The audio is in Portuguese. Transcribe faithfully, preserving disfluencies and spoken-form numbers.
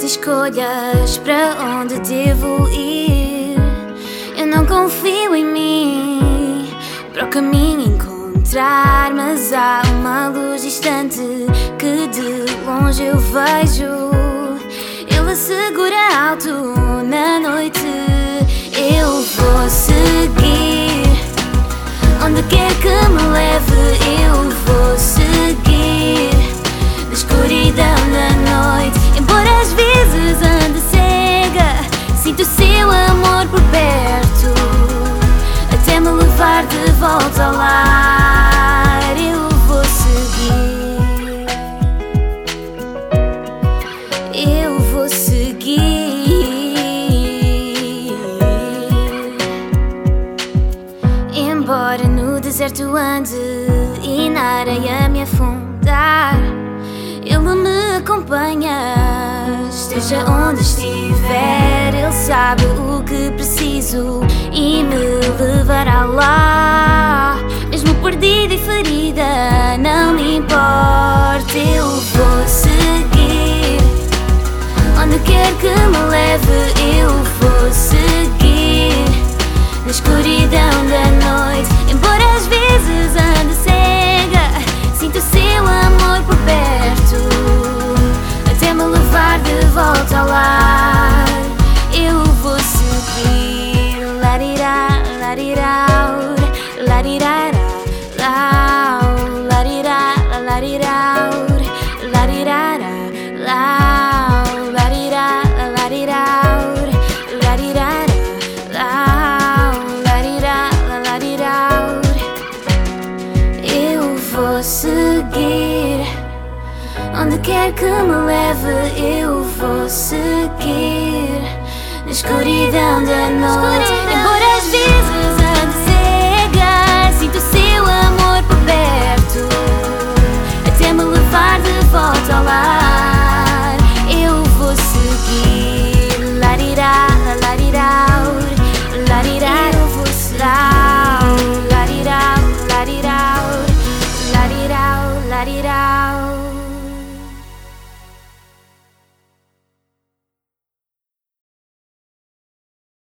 escolhas para onde devo ir. Eu não confio em mim para o caminho encontrar, mas há uma luz distante que de longe eu vejo. Ele segura alto na noite. Eu vou seguir onde quer que me leve. Eu vou seguir na escuridão da noite. Embora às vezes ande cega, sinto o seu amor por perto, até me levar de volta ao lar. Eu vou seguir, eu vou seguir. Embora no deserto ande e na areia me afundar, Ele me acompanha, esteja onde estiver. Ele sabe o que preciso e me levará lá. Mesmo perdida e ferida, não me importa. Eu vou seguir onde quer que me leve. Eu vou seguir na escuridão da noite. Embora às vezes ande cega, sinto o seu amor por perto, até me levar de volta ao lar. Eu vou seguir. Larirá, larirau, larirá, lau, larirá, larirau, larirá, lau, larirá, larirau, larirá, lau, larirá, larirau. Eu vou seguir onde quer que me leve. Eu vou seguir na escuridão da noite. Embora às vezes ande cega, sinto o seu amor por perto,